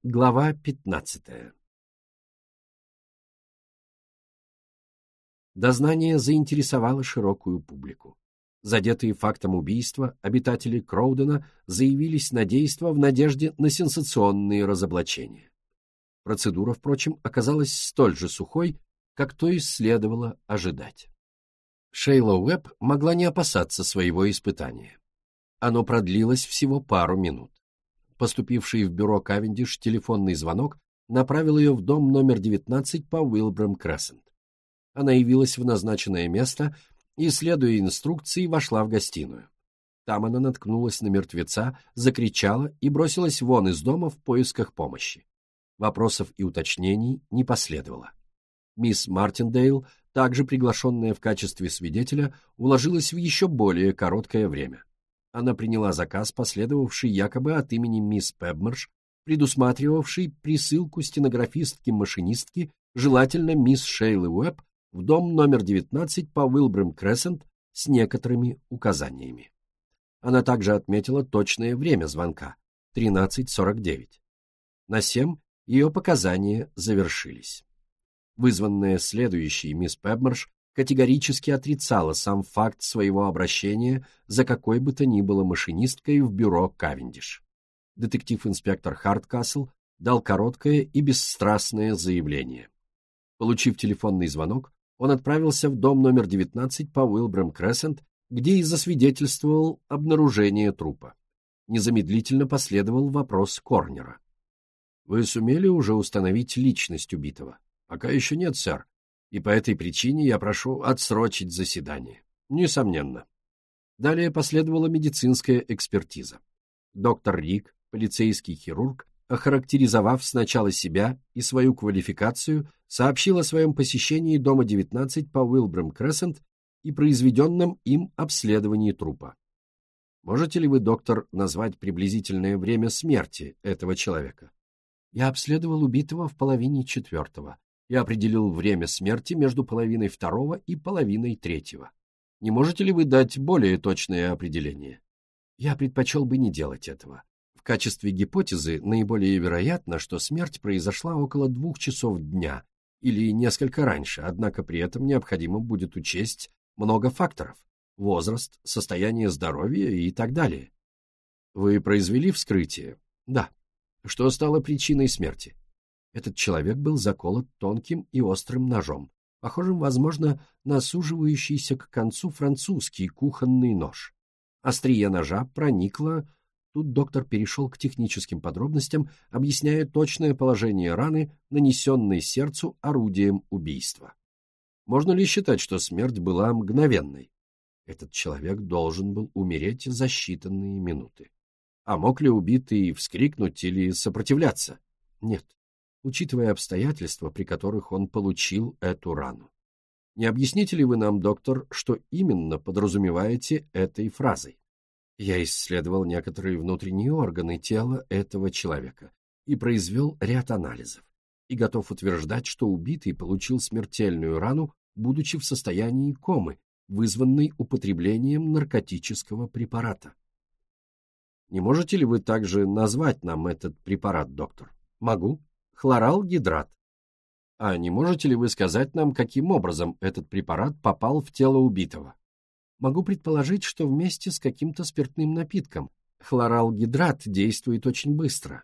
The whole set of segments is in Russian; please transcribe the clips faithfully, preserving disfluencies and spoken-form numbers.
Глава пятнадцатая. Дознание заинтересовало широкую публику. Задетые фактом убийства, обитатели Кроудена заявились на действо в надежде на сенсационные разоблачения. Процедура, впрочем, оказалась столь же сухой, как то и следовало ожидать. Шейла Уэбб могла не опасаться своего испытания. Оно продлилось всего пару минут. Поступивший в бюро Кавендиш телефонный звонок направил ее в дом номер девятнадцать по Уилбрам-Крессент. Она явилась в назначенное место и, следуя инструкции, вошла в гостиную. Там она наткнулась на мертвеца, закричала и бросилась вон из дома в поисках помощи. Вопросов и уточнений не последовало. Мисс Мартиндейл, также приглашенная в качестве свидетеля, уложилась в еще более короткое время. Она приняла заказ, последовавший якобы от имени мисс Пебмерш, предусматривавший присылку стенографистки-машинистки, желательно мисс Шейлы Уэбб, в дом номер девятнадцать по Уилбрам-Крессент с некоторыми указаниями. Она также отметила точное время звонка — тринадцать сорок девять. На семь ее показания завершились. Вызванная следующей мисс Пебмерш категорически отрицала сам факт своего обращения за какой бы то ни было машинисткой в бюро Кавендиш. Детектив-инспектор Хардкасл дал короткое и бесстрастное заявление. Получив телефонный звонок, он отправился в дом номер девятнадцать по Уилбрам-Крессент, где и засвидетельствовал обнаружение трупа. Незамедлительно последовал вопрос Корнера. «Вы сумели уже установить личность убитого?» «Пока еще нет, сэр. И по этой причине я прошу отсрочить заседание». «Несомненно». Далее последовала медицинская экспертиза. Доктор Рик, полицейский хирург, охарактеризовав сначала себя и свою квалификацию, сообщил о своем посещении дома девятнадцать по Уилбрам-Крессент и произведенном им обследовании трупа. «Можете ли вы, доктор, назвать приблизительное время смерти этого человека?» «Я обследовал убитого в половине четвертого. Я определил время смерти между половиной второго и половиной третьего. Не можете ли вы дать более точное определение?» «Я предпочел бы не делать этого. В качестве гипотезы наиболее вероятно, что смерть произошла около двух часов дня или несколько раньше, однако при этом необходимо будет учесть много факторов – возраст, состояние здоровья и так далее». «Вы произвели вскрытие?» «Да». «Что стало причиной смерти?» Этот человек был заколот тонким и острым ножом, похожим, возможно, на суживающийся к концу французский кухонный нож. Острие ножа проникло... Тут доктор перешел к техническим подробностям, объясняя точное положение раны, нанесенной сердцу орудием убийства. Можно ли считать, что смерть была мгновенной? Этот человек должен был умереть за считанные минуты. А мог ли убитый вскрикнуть или сопротивляться? Нет. Учитывая обстоятельства, при которых он получил эту рану. Не объясните ли вы нам, доктор, что именно подразумеваете этой фразой? Я исследовал некоторые внутренние органы тела этого человека и произвел ряд анализов, и готов утверждать, что убитый получил смертельную рану, будучи в состоянии комы, вызванной употреблением наркотического препарата. Не можете ли вы также назвать нам этот препарат, доктор? Могу. Хлоралгидрат. А не можете ли вы сказать нам, каким образом этот препарат попал в тело убитого? Могу предположить, что вместе с каким-то спиртным напитком. Хлоралгидрат действует очень быстро.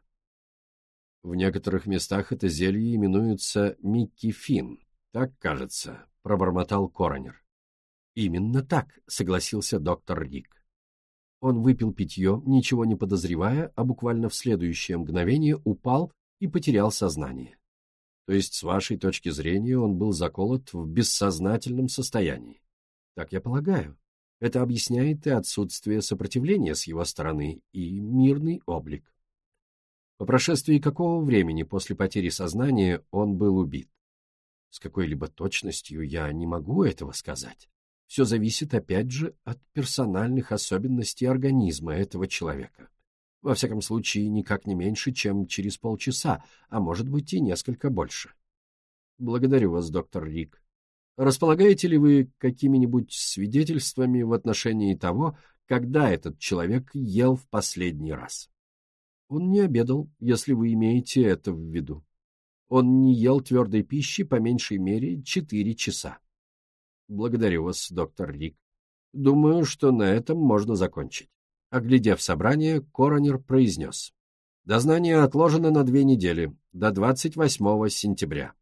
В некоторых местах это зелье именуется миккефин. Так, кажется, пробормотал коронер. Именно так, согласился доктор Рик. Он выпил питье, ничего не подозревая, а буквально в следующее мгновение упал и потерял сознание. То есть, с вашей точки зрения, он был заколот в бессознательном состоянии. Так я полагаю. Это объясняет и отсутствие сопротивления с его стороны, и мирный облик. По прошествии какого времени после потери сознания он был убит? С какой-либо точностью я не могу этого сказать. Все зависит, опять же, от персональных особенностей организма этого человека. Во всяком случае, никак не меньше, чем через полчаса, а может быть и несколько больше. Благодарю вас, доктор Рик. Располагаете ли вы какими-нибудь свидетельствами в отношении того, когда этот человек ел в последний раз? Он не обедал, если вы имеете это в виду. Он не ел твердой пищи по меньшей мере четыре часа. Благодарю вас, доктор Рик. Думаю, что на этом можно закончить. Оглядев собрание, коронер произнес. Дознание отложено на две недели, до двадцать восьмого сентября.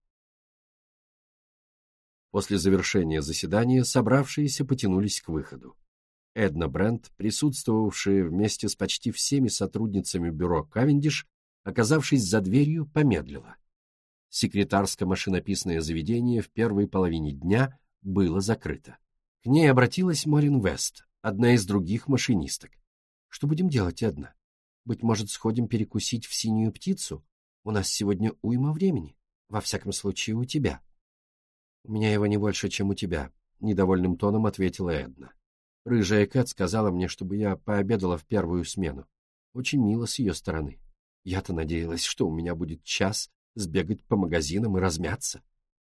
После завершения заседания собравшиеся потянулись к выходу. Эдна Брент, присутствовавшая вместе с почти всеми сотрудницами бюро Кавендиш, оказавшись за дверью, помедлила. Секретарско-машинописное заведение в первой половине дня было закрыто. К ней обратилась Морин Вест, одна из других машинисток. «Что будем делать, Эдна? Быть может, сходим перекусить в «Синюю птицу»? У нас сегодня уйма времени. Во всяком случае, у тебя». «У меня его не больше, чем у тебя», — недовольным тоном ответила Эдна. «Рыжая Кэт сказала мне, чтобы я пообедала в первую смену. Очень мило с ее стороны. Я-то надеялась, что у меня будет час сбегать по магазинам и размяться».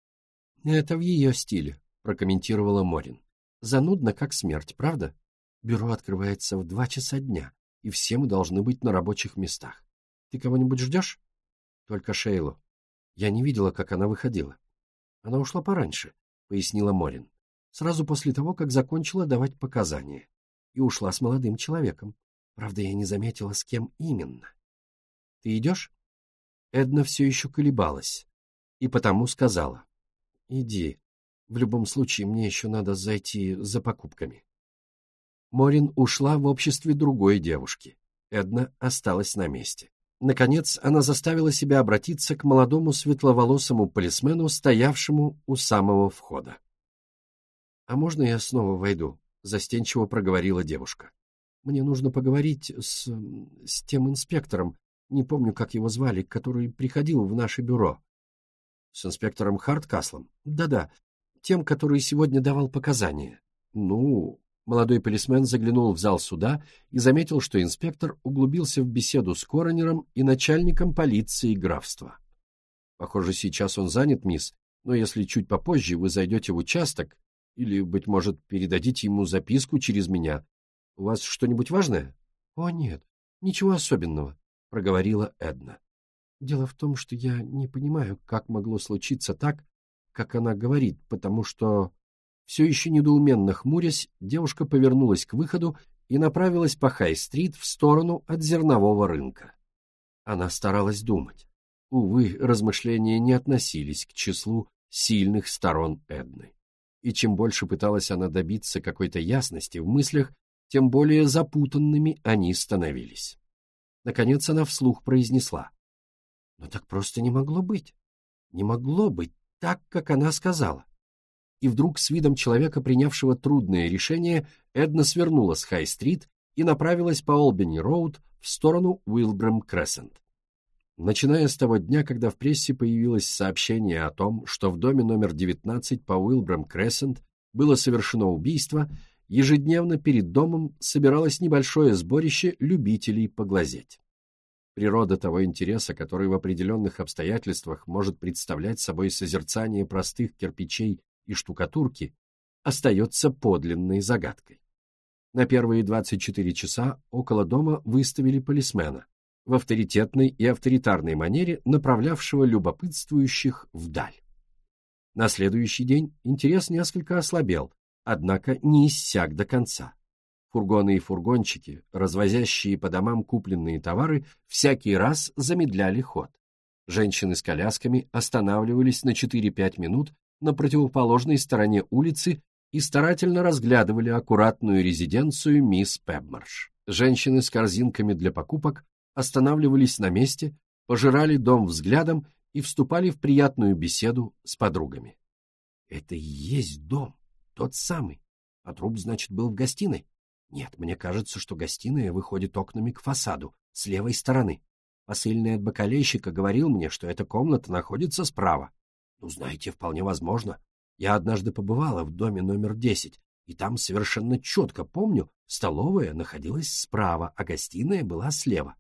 «Это в ее стиле», — прокомментировала Морин. «Занудно, как смерть, правда? Бюро открывается в два часа дня, и все мы должны быть на рабочих местах. Ты кого-нибудь ждешь?» «Только Шейлу. Я не видела, как она выходила». «Она ушла пораньше», — пояснила Морин. «Сразу после того, как закончила давать показания. И ушла с молодым человеком. Правда, я не заметила, с кем именно». «Ты идешь?» Эдна все еще колебалась, и потому сказала. «Иди. В любом случае, мне еще надо зайти за покупками». Морин ушла в обществе другой девушки. Эдна осталась на месте. Наконец, она заставила себя обратиться к молодому светловолосому полисмену, стоявшему у самого входа. «А можно я снова войду?» — застенчиво проговорила девушка. «Мне нужно поговорить с... с тем инспектором, не помню, как его звали, который приходил в наше бюро». «С инспектором Харткаслом?» «Да-да, тем, который сегодня давал показания». «Ну...» Молодой полисмен заглянул в зал суда и заметил, что инспектор углубился в беседу с коронером и начальником полиции графства. «Похоже, сейчас он занят, мисс, но если чуть попозже вы зайдете в участок или, быть может, передадите ему записку через меня. У вас что-нибудь важное?» «О, нет, ничего особенного», — проговорила Эдна. «Дело в том, что я не понимаю, как могло случиться так, как она говорит, потому что...» Все еще недоуменно хмурясь, девушка повернулась к выходу и направилась по Хай-стрит в сторону от зернового рынка. Она старалась думать. Увы, размышления не относились к числу сильных сторон Эдны. И чем больше пыталась она добиться какой-то ясности в мыслях, тем более запутанными они становились. Наконец она вслух произнесла. «Но так просто не могло быть. Не могло быть так, как она сказала». И вдруг с видом человека, принявшего трудное решение, Эдна свернула с Хай-стрит и направилась по Олбани-роуд в сторону Уилбрэм-Крессент. Начиная с того дня, когда в прессе появилось сообщение о том, что в доме номер девятнадцать по Уилбрэм-Крессент было совершено убийство, ежедневно перед домом собиралось небольшое сборище любителей поглазеть. Природа того интереса, который в определенных обстоятельствах может представлять собой созерцание простых кирпичей и штукатурки, остается подлинной загадкой. На первые двадцать четыре часа около дома выставили полисмена, в авторитетной и авторитарной манере направлявшего любопытствующих вдаль. На следующий день интерес несколько ослабел, однако не иссяк до конца. Фургоны и фургончики, развозящие по домам купленные товары, всякий раз замедляли ход. Женщины с колясками останавливались на четыре-пять минут на противоположной стороне улицы и старательно разглядывали аккуратную резиденцию мисс Пебмарш. Женщины с корзинками для покупок останавливались на месте, пожирали дом взглядом и вступали в приятную беседу с подругами. «Это и есть дом, тот самый. А труп, значит, был в гостиной? Нет, мне кажется, что гостиная выходит окнами к фасаду, с левой стороны. Посыльный от бакалейщика говорил мне, что эта комната находится справа. Ну, знаете, вполне возможно. Я однажды побывала в доме номер десять, и там совершенно четко помню, столовая находилась справа, а гостиная была слева.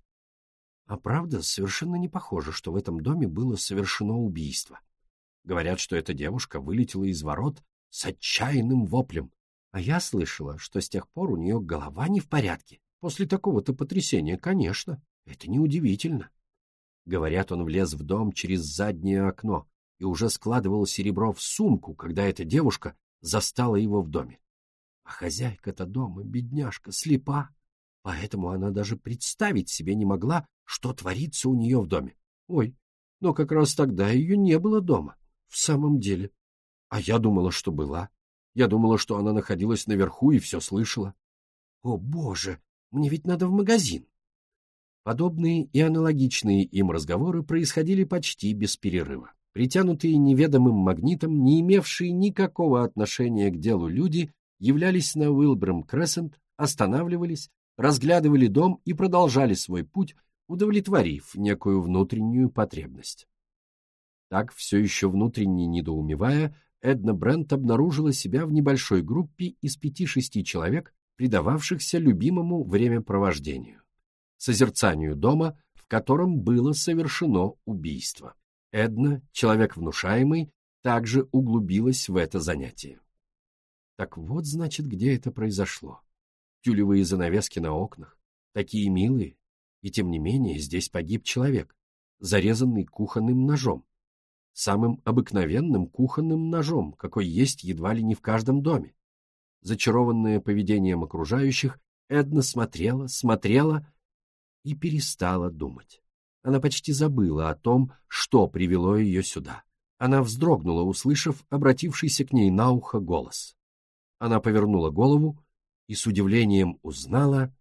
А правда, совершенно не похоже, что в этом доме было совершено убийство. Говорят, что эта девушка вылетела из ворот с отчаянным воплем, а я слышала, что с тех пор у нее голова не в порядке. После такого-то потрясения, конечно. Это неудивительно. Говорят, он влез в дом через заднее окно и уже складывал серебро в сумку, когда эта девушка застала его в доме. А хозяйка-то дома, бедняжка, слепа, поэтому она даже представить себе не могла, что творится у нее в доме. Ой, но как раз тогда ее не было дома, в самом деле. А я думала, что была. Я думала, что она находилась наверху и все слышала. О, Боже, мне ведь надо в магазин. Подобные и аналогичные им разговоры происходили почти без перерыва. Притянутые неведомым магнитом, не имевшие никакого отношения к делу люди, являлись на Уилбрам-Крессент, останавливались, разглядывали дом и продолжали свой путь, удовлетворив некую внутреннюю потребность. Так, все еще внутренне недоумевая, Эдна Брент обнаружила себя в небольшой группе из пяти-шести человек, предававшихся любимому времяпровождению, созерцанию дома, в котором было совершено убийство. Эдна, человек внушаемый, также углубилась в это занятие. Так вот, значит, где это произошло. Тюлевые занавески на окнах, такие милые, и тем не менее здесь погиб человек, зарезанный кухонным ножом, самым обыкновенным кухонным ножом, какой есть едва ли не в каждом доме. Зачарованная поведением окружающих, Эдна смотрела, смотрела и перестала думать. Она почти забыла о том, что привело ее сюда. Она вздрогнула, услышав обратившийся к ней на ухо голос. Она повернула голову и с удивлением узнала